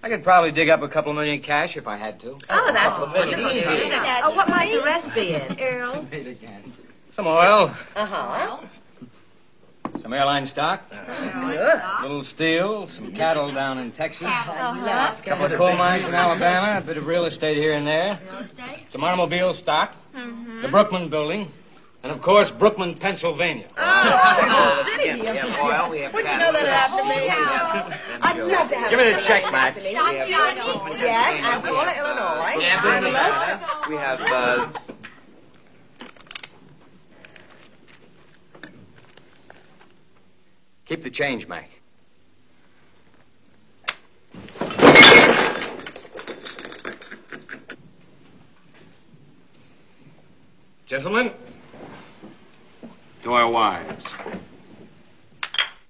I could probably dig up a couple $1 million cash if I had to. Oh, that's wonderful. Easy. Oh, what might the rest be in, Earl? Some oil. Uh-huh. Some airline stock. Good. A little steel. Some cattle down in Texas. A couple of coal mines in Alabama. A bit of real estate here and there. Some automobile stock. The Brookman Building. And, of course, Brookman, Pennsylvania. City. We have oil, we have Wouldn't you know that happened to me? I'd love to have Give me the check, Max. Yes, Angola, Illinois. We have, Keep the change, Mac. Gentlemen, to our wives.